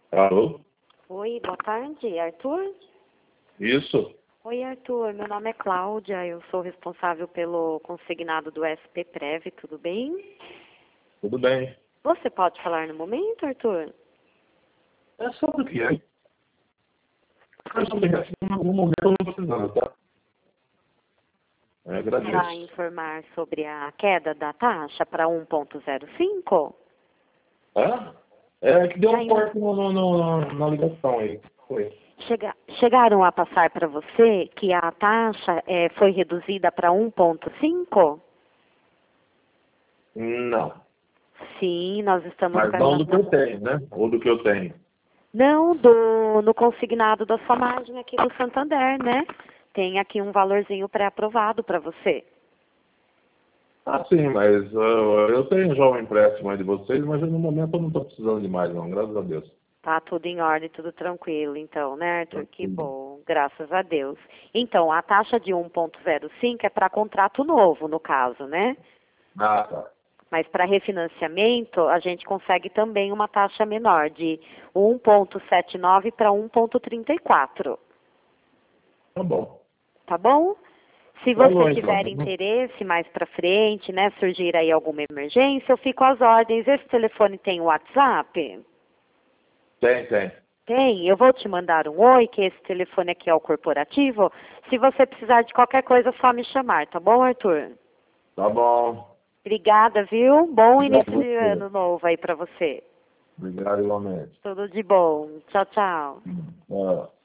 Alô? Oi, boa tarde, Arthur? Isso? Oi, Arthur, meu nome é Cláudia, eu sou responsável pelo consignado do SP Prev, tudo bem? Tudo bem. Você pode falar no momento, Arthur? É sobre o que é? É sobre isso. No momento eu não estou precisando, tá? Para Agradeço. informar sobre a queda da taxa para 1,05? Hã? É que deu um Ainda corte na ligação aí. Foi. chegaram a passar para você que a taxa foi reduzida para 1,5? Não. Sim, nós estamos Mas com não essa... do que eu tenho, né? Ou do que eu tenho. Não, no consignado da sua margem aqui do Santander, né? Tem aqui um valorzinho pré-aprovado para você. Ah, sim, mas eu tenho já um empréstimo aí de vocês, mas no momento eu não estou precisando de mais, não. Graças a Deus. Tá tudo em ordem, tudo tranquilo, então, né, Tá Arthur? Que tudo. bom, graças a Deus. Então, a taxa de 1,05 é para contrato novo, no caso, né? Ah, tá. Mas para refinanciamento, a gente consegue também uma taxa menor, de 1,79 para 1,34. Tá bom. Tá bom? Se Tá você bom, então. tiver interesse mais para frente, né, surgir aí alguma emergência, eu fico às ordens. Esse telefone tem WhatsApp? Tem. Tem. Eu vou te mandar um oi, que esse telefone aqui é o corporativo. Se você precisar de qualquer coisa, é só me chamar, tá bom, Arthur? Tá bom. Obrigada, viu? Bom Obrigado início a de você. ano novo aí para você. Obrigado igualmente. Tudo de bom. Tchau, tchau. Ah.